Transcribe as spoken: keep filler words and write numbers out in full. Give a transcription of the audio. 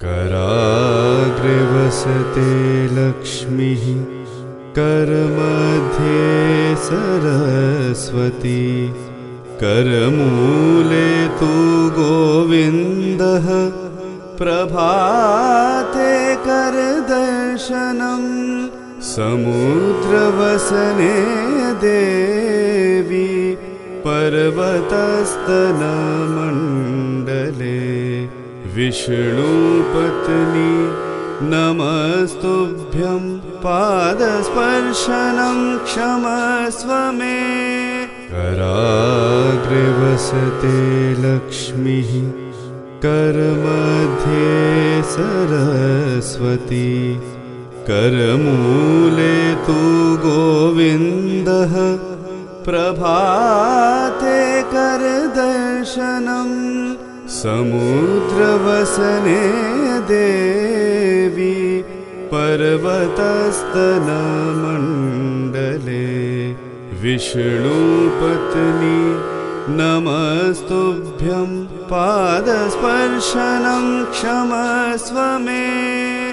कराग्रे वसते लक्ष्मीः करमध्ये सरस्वती करमूले तु गोविन्दः प्रभाते करदर्शनम् समुद्रवसने देवी पर्वतस्तनमण्डले विष्णुपत्नी नमस्तुभ्यं पादस्पर्शनं क्षमस्व मे कराग्रे वसते लक्ष्मीः करमध्ये सरस्वती करमूले तु गोविन्दः प्रभाते करदर्शनम् समुद्रवसने देवी पर्वतस्तनमण्डले विष्णुपत्नी नमस्तुभ्यं पादस्पर्शनं क्षमस्व मे।